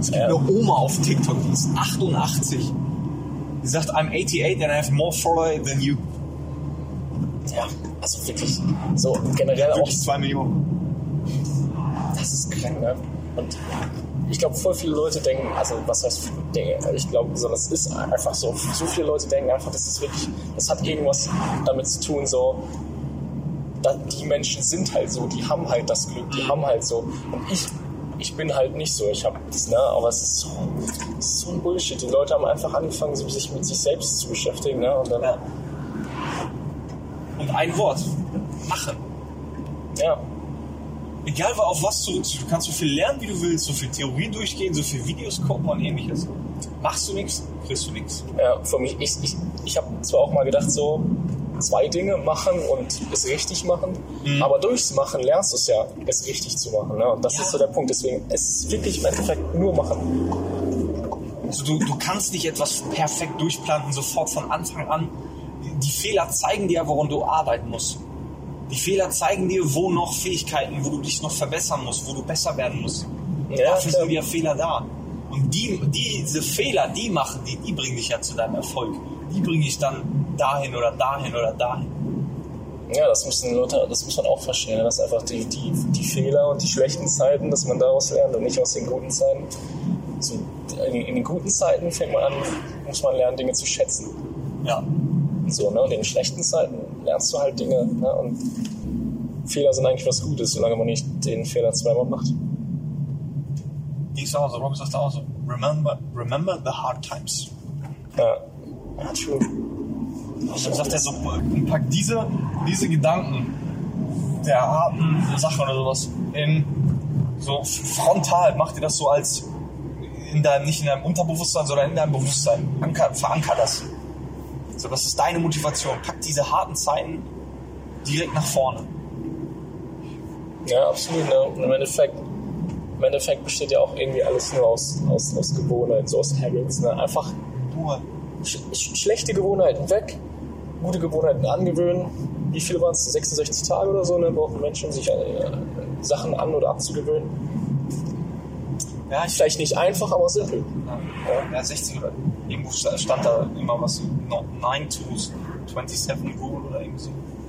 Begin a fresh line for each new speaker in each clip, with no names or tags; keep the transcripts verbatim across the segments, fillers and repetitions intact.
Es gibt ja. eine Oma auf TikTok, die ist achtundachtzig. Die sagt, I'm eighty-eight and I have more follower than you.
Ja, also wirklich, so generell
wirklich
auch...
zwei Millionen.
Das ist krank, ne? Und ich glaube, voll viele Leute denken, also was heißt, ich glaube, so, das ist einfach so, so viele Leute denken einfach, das ist wirklich, das hat irgendwas damit zu tun, so, die Menschen sind halt so, die haben halt das Glück, die haben halt so, und ich, ich bin halt nicht so, ich habe das, ne, aber es ist so, es ist so ein Bullshit, die Leute haben einfach angefangen, sich mit sich selbst zu beschäftigen, ne, und dann...
Ja. Und ein Wort, machen.
Ja.
Egal auf was du, du kannst so viel lernen, wie du willst, so viel Theorie durchgehen, so viel Videos gucken und ähnliches. Machst du nichts, kriegst du nichts.
Ja, für mich, ich, ich, ich habe zwar auch mal gedacht, so zwei Dinge machen und es richtig machen, mhm. aber durchs Machen lernst du es ja, es richtig zu machen. Ne? Und das ja. ist so der Punkt. Deswegen, es ist wirklich im Endeffekt nur machen.
Also du, du kannst nicht etwas perfekt durchplanen, sofort von Anfang an. Die Fehler zeigen dir, woran du arbeiten musst. Die Fehler zeigen dir, wo noch Fähigkeiten, wo du dich noch verbessern musst, wo du besser werden musst. Ja, dafür sind wieder Fehler da. Und die, diese Fehler, die machen, die, die bringen dich ja zu deinem Erfolg. Die bringen dich dann dahin oder dahin oder dahin.
Ja, das müssen Leute, das muss man auch verstehen, dass einfach die, die, die Fehler und die schlechten Zeiten, dass man daraus lernt und nicht aus den guten Zeiten. So, in, in den guten Zeiten fängt man an, muss man lernen, Dinge zu schätzen.
Ja.
So, ne? Und in den schlechten Zeiten lernst du halt Dinge. Ne? Und Fehler sind eigentlich was Gutes, solange man nicht den Fehler zweimal macht.
Die ist auch so, Rob sagt auch so, remember, remember the hard times.
Ja, ja, true.
Und dann sagt er so, pack diese, diese Gedanken der harten Sache oder sowas in so frontal, mach dir das so als in deinem, nicht in deinem Unterbewusstsein, sondern in deinem Bewusstsein. Anker, veranker das. So, das ist deine Motivation. Pack diese harten Zeiten direkt nach vorne.
Ja, absolut. Ne? Und im Endeffekt, im Endeffekt besteht ja auch irgendwie alles nur aus, aus, aus Gewohnheiten, so aus Habits. Ne? Einfach sch- sch- schlechte Gewohnheiten weg, gute Gewohnheiten angewöhnen. Wie viel waren es? sechsundsechzig Tage oder so, ne? Brauchen Menschen, sich äh, Sachen an- oder abzugewöhnen. Ja, vielleicht nicht einfach, aber simpel.
Ja, ja. ja sechzig oder irgendwo stand da immer was, nine to twenty-seven Rule oder irgendwie so.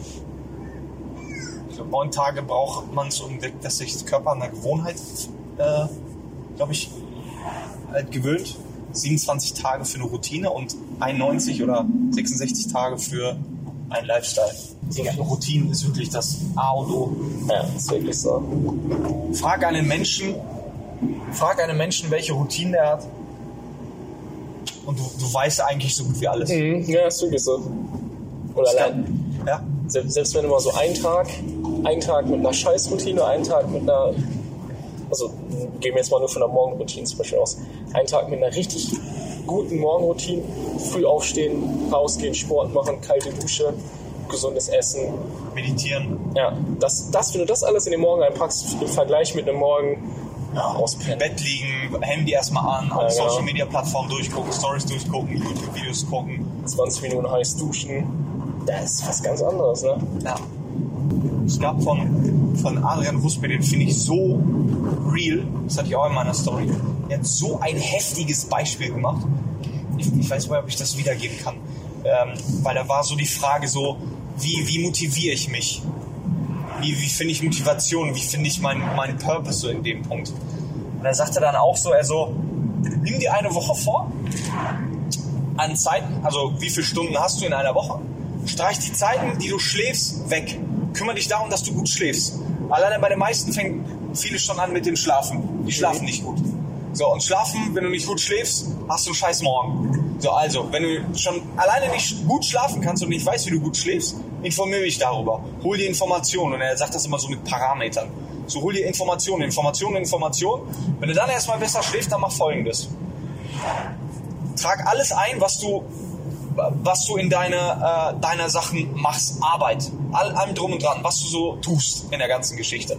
Ich glaube, neun Tage braucht man so, dass sich der Körper an der Gewohnheit, äh, glaube ich, halt gewöhnt. siebenundzwanzig Tage für eine Routine und einundneunzig oder sechsundsechzig Tage für einen Lifestyle. Die Routine ist wirklich das A und O.
Ja, das ist wirklich so.
Frag einen Menschen, frag einen Menschen, welche Routine er hat. Und du, du weißt eigentlich so gut wie alles.
Mhm, ja, ist wirklich so. Oder allein.
Ja.
Selbst wenn du mal so einen Tag, einen Tag mit einer Scheißroutine, einen Tag mit einer, also gehen wir jetzt mal nur von der Morgenroutine zum Beispiel aus, einen Tag mit einer richtig guten Morgenroutine, früh aufstehen, rausgehen, Sport machen, kalte Dusche, gesundes Essen.
Meditieren.
Ja, das, das, wenn du das alles in den Morgen einpackst, im Vergleich mit einem Morgen, ja, auspennen.
Im Bett liegen, Handy erstmal an, alle ja, Social Media Plattformen durchgucken, Stories durchgucken, YouTube-Videos gucken.
zwanzig Minuten heiß duschen. Das ist was ganz anderes, ne?
Ja. Es gab von, von Adrian Ruspe, den finde ich so real, das hatte ich auch in meiner Story. Er hat so ein heftiges Beispiel gemacht. Ich, ich weiß nicht, ob ich das wiedergeben kann. Ähm, weil da war so die Frage so, wie, wie motiviere ich mich? Wie, wie finde ich Motivation? Wie finde ich meinen mein Purpose so in dem Punkt? Und er sagte dann auch so, er so, nimm dir eine Woche vor, an Zeiten, also wie viele Stunden hast du in einer Woche? Streich die Zeiten, die du schläfst, weg. Kümmere dich darum, dass du gut schläfst. Alleine bei den meisten fängt viele schon an mit dem Schlafen. Die schlafen nicht gut. So, und schlafen, wenn du nicht gut schläfst, hast du einen scheiß Morgen. So, also, wenn du schon alleine nicht gut schlafen kannst und nicht weißt, wie du gut schläfst, informiere mich darüber. Hol dir Informationen. Und er sagt das immer so mit Parametern. So, hol dir Informationen, Informationen, Informationen. Wenn du dann erstmal besser schläfst, dann mach Folgendes. Trag alles ein, was du, was du in deine, äh, deiner Sachen machst. Arbeit. All, allem drum und dran, was du so tust in der ganzen Geschichte.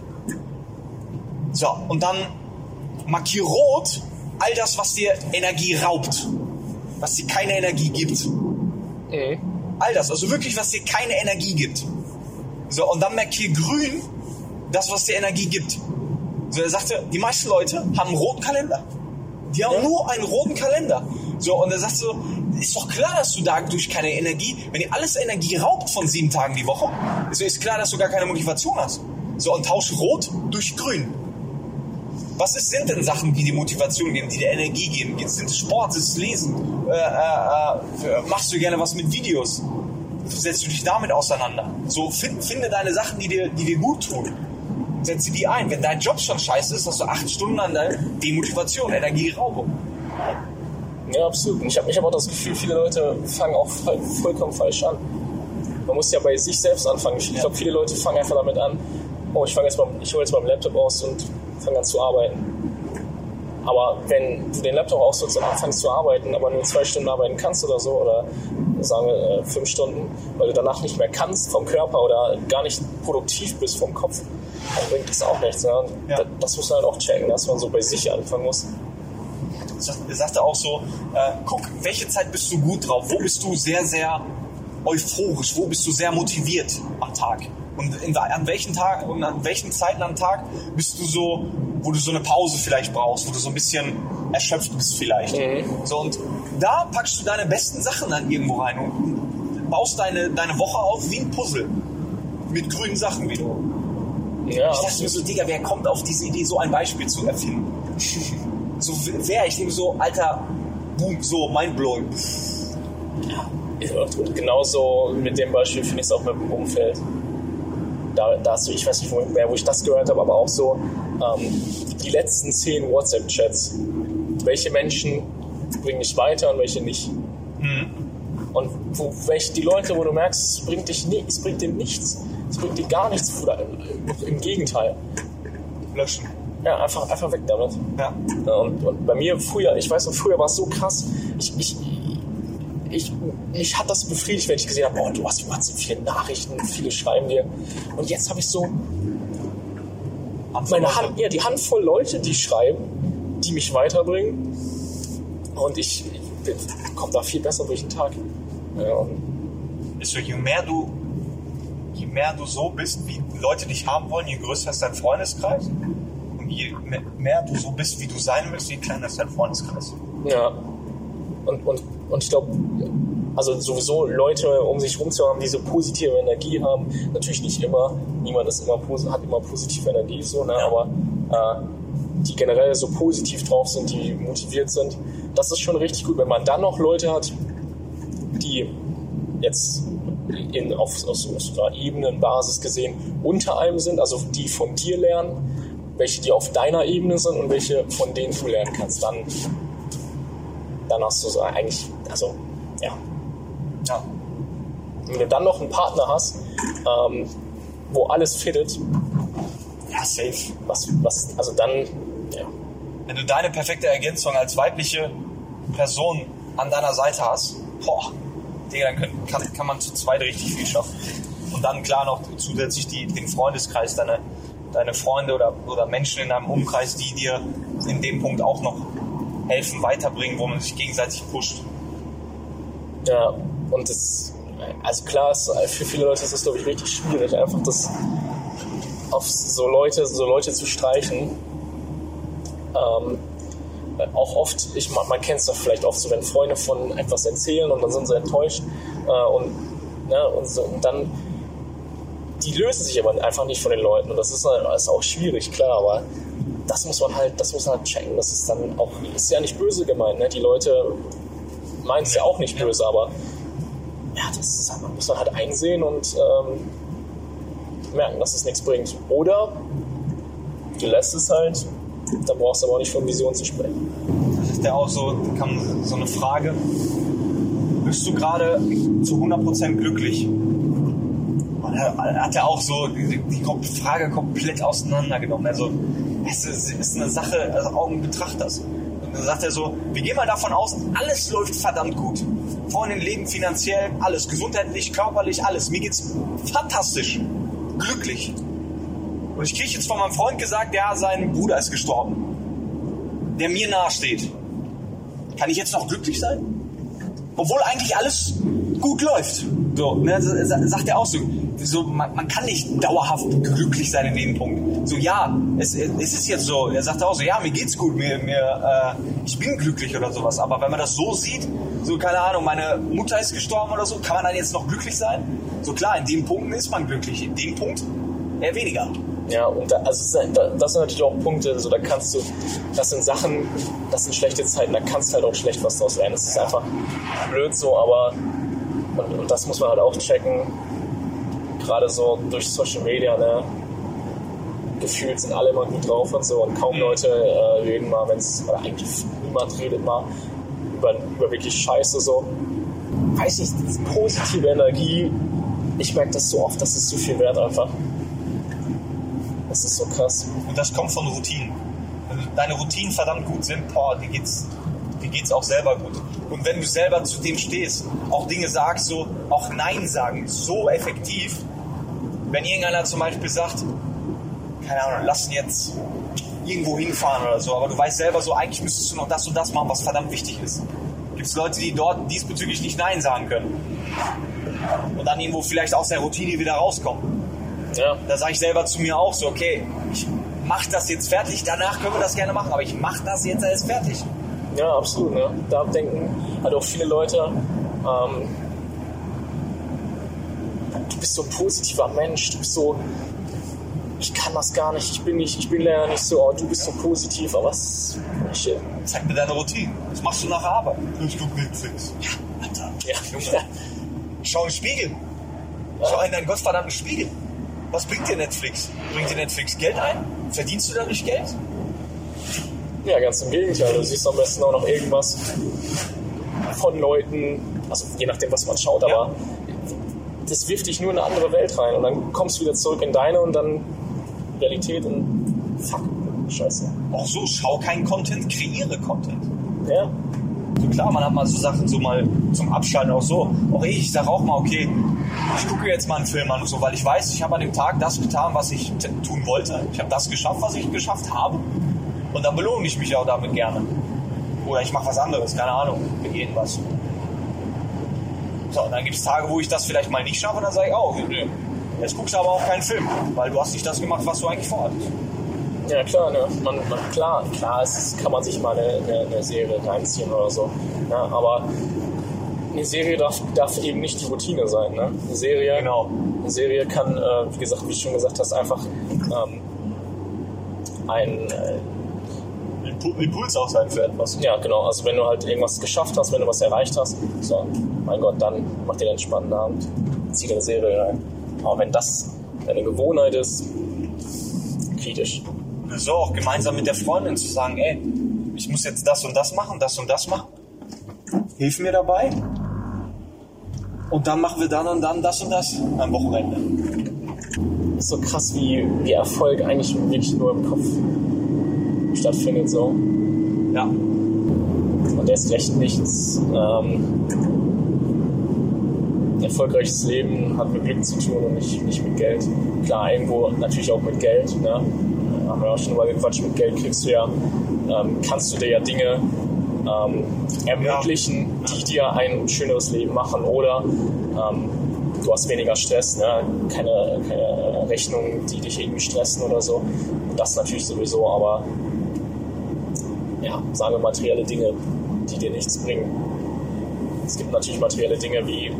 So, und dann markier rot all das, was dir Energie raubt. Was dir keine Energie gibt.
Mhm.
All das, also wirklich, was dir keine Energie gibt. So, und dann markier grün das, was dir Energie gibt. So, er sagte, die meisten Leute haben einen roten Kalender. Die haben ja. nur einen roten Kalender. So, und dann sagst du, ist doch klar, dass du dadurch keine Energie, wenn dir alles Energie raubt von sieben Tagen die Woche, so ist klar, dass du gar keine Motivation hast. So, und tausch Rot durch Grün. Was ist, sind denn Sachen, die dir Motivation geben, die dir Energie geben? Sind es Sport, ist es Lesen? Äh, äh, äh, machst du gerne was mit Videos? Setzt du dich damit auseinander? So, find, finde deine Sachen, die dir, die dir gut tun. Setze die ein. Wenn dein Job schon scheiße ist, hast du acht Stunden an der Demotivation, Energieraubung.
Ja, absolut. Und ich habe ich hab auch das Gefühl, viele Leute fangen auch voll, vollkommen falsch an. Man muss ja bei sich selbst anfangen. Ich ja. glaube, viele Leute fangen einfach damit an, oh, ich fange jetzt mal, ich hole jetzt mal den Laptop aus und fange an zu arbeiten. Aber wenn du den Laptop ausholst und anfängst zu arbeiten, aber nur zwei Stunden arbeiten kannst oder so, oder sagen wir äh, fünf Stunden, weil du danach nicht mehr kannst vom Körper oder gar nicht produktiv bist vom Kopf, dann bringt das auch nichts. Ne? Ja. Das, das muss man halt auch checken, dass man so bei sich anfangen muss.
Er sagte auch so, äh, guck, welche Zeit bist du gut drauf? Wo bist du sehr, sehr euphorisch? Wo bist du sehr motiviert am Tag? Und in, an welchen Tag und an welchen Zeiten am Tag bist du so, wo du so eine Pause vielleicht brauchst, wo du so ein bisschen erschöpft bist vielleicht. Mhm. So, und da packst du deine besten Sachen dann irgendwo rein und baust deine, deine Woche auf wie ein Puzzle. Mit grünen Sachen wieder. Ja. Ich dachte mir so, Digga, wer kommt auf diese Idee, so ein Beispiel zu erfinden? So wer, ich denke so, Alter, boom, so mindblowing.
Ja. Und genauso mit dem Beispiel finde ich es auch mit dem Umfeld. Da, da hast du, ich weiß nicht mehr, wo ich das gehört habe, aber auch so ähm, die letzten zehn WhatsApp-Chats. Welche Menschen bringen dich weiter und welche nicht? Mhm. Und wo, welche, die Leute, wo du merkst, es bringt dich nie, es bringt dir nichts. Es bringt dir gar nichts. Oder im Gegenteil.
Löschen.
Ja, einfach, einfach weg damit.
Ja.
Und, und bei mir früher, ich weiß noch, früher war es so krass, ich, ich, ich, mich hat das befriedigt, wenn ich gesehen habe, oh, du hast WhatsApp, viele Nachrichten, viele schreiben dir. Und jetzt habe ich so meine Hand, ja, die Handvoll Leute, die schreiben, die mich weiterbringen. Und ich, ich komme da viel besser durch den Tag. Ja.
Ist so, je mehr du, je mehr du so bist, wie Leute dich haben wollen, je größer ist dein Freundeskreis. Und je mehr du so bist, wie du sein willst, je kleiner ist dein Freundeskreis.
Ja. Und, und, und ich glaube, also sowieso Leute um sich herum zu haben, die so positive Energie haben. Natürlich nicht immer, niemand ist immer, hat immer positive Energie, so, ne? Aber äh, die generell so positiv drauf sind, die motiviert sind. Das ist schon richtig gut, wenn man dann noch Leute hat, die jetzt in, auf, auf so einer Ebenenbasis gesehen unter einem sind, also die von dir lernen, welche die auf deiner Ebene sind und welche von denen du lernen kannst. Dann, dann hast du so eigentlich, also ja. ja. Wenn du dann noch einen Partner hast, ähm, wo alles fittet,
ja, safe.
Was, was, also dann, ja.
Wenn du deine perfekte Ergänzung als weibliche Person an deiner Seite hast, boah, Digga, dann können, kann, kann man zu zweit richtig viel schaffen. Und dann klar noch zusätzlich die, den Freundeskreis, deine, deine Freunde oder, oder Menschen in deinem Umkreis, die dir in dem Punkt auch noch helfen, weiterbringen, wo man sich gegenseitig pusht.
Ja, und das, also klar, ist, für viele Leute ist das, glaube ich, richtig schwierig, einfach das auf so Leute, so Leute zu streichen. Ähm, auch oft, ich, man kennt es doch vielleicht oft so, wenn Freunde von etwas erzählen und dann sind sie enttäuscht äh, und, ne, und, so, und dann die lösen sich aber einfach nicht von den Leuten und das ist, das ist auch schwierig, klar, aber das muss man halt, das muss man halt checken, das ist dann auch, ist ja nicht böse gemeint, ne? Die Leute meinen es ja auch nicht böse, aber ja, das ist, muss man halt einsehen und ähm, merken, dass es nichts bringt. Oder du lässt es halt, dann brauchst du aber auch nicht von Vision zu sprechen.
Das ist ja auch so, kam so eine Frage, bist du gerade zu hundert Prozent glücklich? Und er hat ja auch so die, die Frage komplett auseinandergenommen. Also es ist eine Sache, also Augen betrachters. Und dann sagt er so, wir gehen mal davon aus, alles läuft verdammt gut. Freundin, Leben, finanziell, alles, gesundheitlich, körperlich, alles. Mir geht's fantastisch, glücklich. Und ich kriege jetzt von meinem Freund gesagt, ja, sein Bruder ist gestorben, der mir nahe steht. Kann ich jetzt noch glücklich sein? Obwohl eigentlich alles gut läuft. So, ne, das sagt er auch so. so man, man kann nicht dauerhaft glücklich sein in dem Punkt. So, ja, es, es ist jetzt so. Er sagt auch so, ja, mir geht's gut, mir, mir, äh, ich bin glücklich oder sowas. Aber wenn man das so sieht, so, keine Ahnung, meine Mutter ist gestorben oder so, kann man dann jetzt noch glücklich sein? So, klar, in dem Punkt ist man glücklich. In dem Punkt eher weniger.
Ja, und da, also das sind natürlich auch Punkte, so, da kannst du, das sind Sachen, das sind schlechte Zeiten, da kannst du halt auch schlecht was draus lernen. Das ist einfach blöd so, aber und, und das muss man halt auch checken, gerade so durch Social Media, ne? Gefühlt sind alle immer gut drauf und so und kaum Leute äh, reden mal, wenn es, oder eigentlich niemand redet mal über, über wirklich Scheiße so. Weiß ich, diese positive Energie, ich merke das so oft, das ist so viel wert einfach. Das ist so krass.
Und das kommt von Routinen. Wenn deine Routinen verdammt gut sind, boah, dir geht's, dir geht's auch selber gut. Und wenn du selber zu dem stehst, auch Dinge sagst, so, auch Nein sagen, so effektiv. Wenn irgendeiner zum Beispiel sagt, keine Ahnung, lass ihn jetzt irgendwo hinfahren oder so, aber du weißt selber so, eigentlich müsstest du noch das und das machen, was verdammt wichtig ist. Gibt es Leute, die dort diesbezüglich nicht Nein sagen können. Und dann irgendwo vielleicht aus der Routine wieder rauskommen.
Ja.
Da sage ich selber zu mir auch so, okay, ich mach das jetzt fertig, danach können wir das gerne machen, aber ich mach das jetzt erst fertig.
Ja, absolut. Ne? Da denken halt auch viele Leute, ähm, du bist so ein positiver Mensch, du bist so, ich kann das gar nicht, ich bin nicht, ich bin leider nicht so, oh, du bist so positiv, aber was? Shit.
Zeig mir deine Routine, was machst du nach der Arbeit? Ich guck Netflix. Ja, Alter,
ja.
Junge. Schau in den Spiegel. Schau in deinen gottverdammten Spiegel. Was bringt dir Netflix? Bringt dir Netflix Geld ein? Verdienst du dadurch Geld?
Ja, ganz im Gegenteil. Du siehst am besten auch noch irgendwas von Leuten, also je nachdem, was man schaut, aber ja. Das wirft dich nur in eine andere Welt rein und dann kommst du wieder zurück in deine und dann Realität und fuck, scheiße.
Auch so, schau keinen Content, kreiere Content.
Ja.
So klar, man hat mal so Sachen so mal zum Abschalten auch so. Auch ich, ich sag auch mal, okay, ich gucke jetzt mal einen Film an und so, weil ich weiß, ich habe an dem Tag das getan, was ich t- tun wollte. Ich habe das geschafft, was ich geschafft habe. Und dann belohne ich mich auch damit gerne. Oder ich mache was anderes, keine Ahnung, mit irgendwas. So, und dann gibt es Tage, wo ich das vielleicht mal nicht schaffe und dann sage ich, oh, nö, jetzt guckst du aber auch keinen Film, weil du hast nicht das gemacht, was du eigentlich vorhattest.
Ja, klar, ne? Man, man, klar, klar ist, kann man sich mal eine, eine, eine Serie reinziehen oder so. Ja, aber eine Serie darf, darf eben nicht die Routine sein. Ne? Eine Serie,
genau.
Eine Serie kann, äh, wie gesagt, wie du schon gesagt hast, einfach ähm, ein äh,
Impuls auch sein für etwas.
Ja, genau. Also wenn du halt irgendwas geschafft hast, wenn du was erreicht hast, so, mein Gott, dann mach dir einen spannenden Abend, zieh dir eine Serie rein. Aber wenn das deine Gewohnheit ist, kritisch.
So auch gemeinsam mit der Freundin zu sagen, ey, ich muss jetzt das und das machen, das und das machen. Hilf mir dabei. Und dann machen wir dann und dann das und das am Wochenende.
Das ist so krass, wie, wie Erfolg eigentlich wirklich nur im Kopf stattfindet, so.
Ja.
Und erst recht nichts. Ähm, erfolgreiches Leben hat mit Glück zu tun und nicht, nicht mit Geld. Klar, irgendwo natürlich auch mit Geld, ne? Haben wir auch schon mal gequatscht, mit Geld kriegst du ja, ähm, kannst du dir ja Dinge ähm, ermöglichen, ja. die dir ein schöneres Leben machen oder ähm, du hast weniger Stress, ne? keine, keine Rechnungen, die dich irgendwie stressen oder so. Und das natürlich sowieso, aber ja, sagen wir materielle Dinge, die dir nichts bringen. Es gibt natürlich materielle Dinge wie,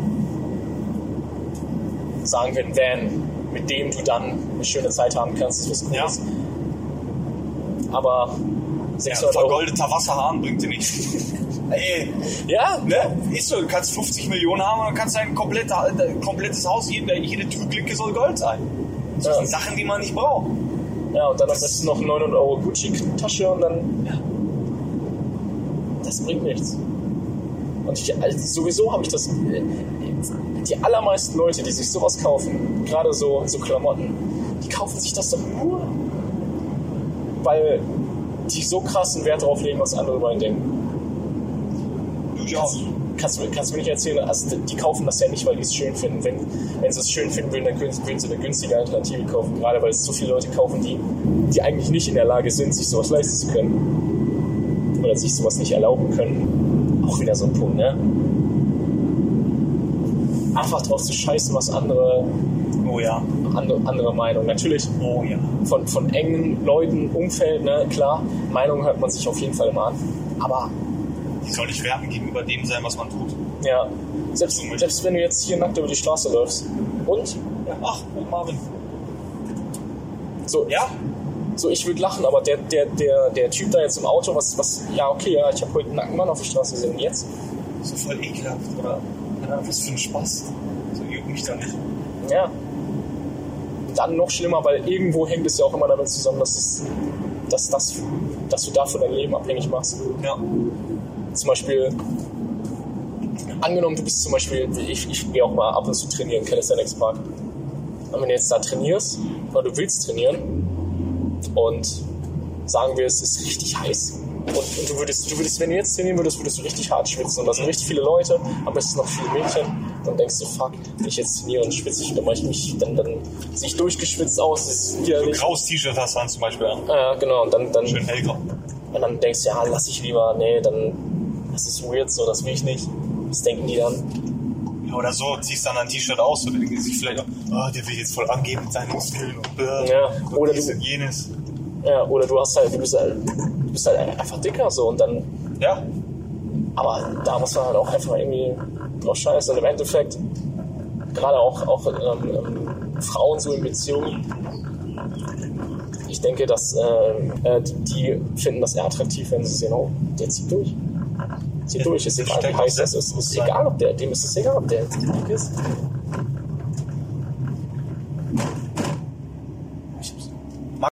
sagen wir, ein Van, mit dem du dann eine schöne Zeit haben kannst, das ist was Cooles. Ja. Aber sechshundert
ja,
Euro...
vergoldeter Wasserhahn bringt dir nichts. Ey,
ja,
ne? Ist so, du kannst fünfzig Millionen haben und dann kannst dein komplette, komplettes Haus, jede, jede Türklinke soll Gold sein. Das ja. sind Sachen, die man nicht braucht.
Ja, und dann am besten noch neunhundert Euro Gucci-Tasche und dann... Ja. Das bringt nichts. Und ich, also sowieso habe ich das... Die allermeisten Leute, die sich sowas kaufen, gerade so, so Klamotten, die kaufen sich das doch nur, weil die so krassen Wert drauf legen, was andere über ihn denken. Kannst, kannst, du, kannst du mir nicht erzählen, also die kaufen das ja nicht, weil die es schön finden. Wenn, wenn sie es schön finden würden, dann würden sie eine günstige Alternative kaufen. Gerade weil es so viele Leute kaufen, die, die eigentlich nicht in der Lage sind, sich sowas leisten zu können. Oder sich sowas nicht erlauben können. Auch wieder so ein Punkt, ne? einfach drauf zu scheißen, was andere,
Oh ja.
andere, andere Meinung. Natürlich
Oh ja.
von, von engen Leuten, Umfeld, ne, klar, Meinungen hört man sich auf jeden Fall immer an. Aber
Die soll nicht werten gegenüber dem sein, was man tut.
ja, selbst, selbst wenn du jetzt hier nackt über die Straße läufst und
Ja. Ach, oh Marvin.
so,
Ja?
so ich würde lachen, aber der, der, der, der Typ da jetzt im Auto, was, was, ja okay, ja, ich habe heute einen nackten Mann auf der Straße gesehen, und jetzt?
So voll ekelhaft, oder? Ja, was für ein Spaß. So juckt mich da nicht.
Ja. Dann noch schlimmer, weil irgendwo hängt es ja auch immer damit zusammen, dass, es, dass, das, dass du dafür dein Leben abhängig machst.
Ja.
Zum Beispiel, angenommen, du bist zum Beispiel, ich, ich gehe auch mal ab und zu trainieren, Calisthenics Park. Und wenn du jetzt da trainierst, oder du willst trainieren, und sagen wir, es ist richtig heiß, und, und du würdest, du würdest, wenn du jetzt trainieren würdest, würdest du richtig hart schwitzen, und da sind richtig viele Leute, am besten noch viele Mädchen, dann denkst du, fuck, wenn ich jetzt trainiere und schwitze ich, dann mache ich mich, dann, dann sehe ich durchgeschwitzt aus, das ist
So
widerlich.
graues T-Shirt hast du dann zum Beispiel an.
Ja, genau, und dann, dann,
Schön hellgrau.
und dann denkst du, ja, lass ich lieber, nee, dann, das ist weird, so, das will ich nicht. Was denken die dann?
Ja, oder so, ziehst dann ein T-Shirt aus und denken sich vielleicht, oh, der will jetzt voll angeben mit seinen Muskeln und, äh,
Ja,
und
oder
dies
du-
und jenes.
Ja, oder du hast halt, du bist halt, du bist halt einfach dicker, so, und dann,
Ja,
aber da muss man halt auch einfach irgendwie drauf scheißen. Und im Endeffekt, gerade auch, auch ähm, ähm, Frauen so in Beziehungen, ich denke, dass äh, die, die finden das eher attraktiv, wenn sie sehen, oh, der zieht durch. Zieht
Ja,
durch, ist
das
egal, wie
steckt
heiß
auch
das ist. Ist
Selbstbewusstsein.
egal, ob der, dem ist es egal, ob der dick ist.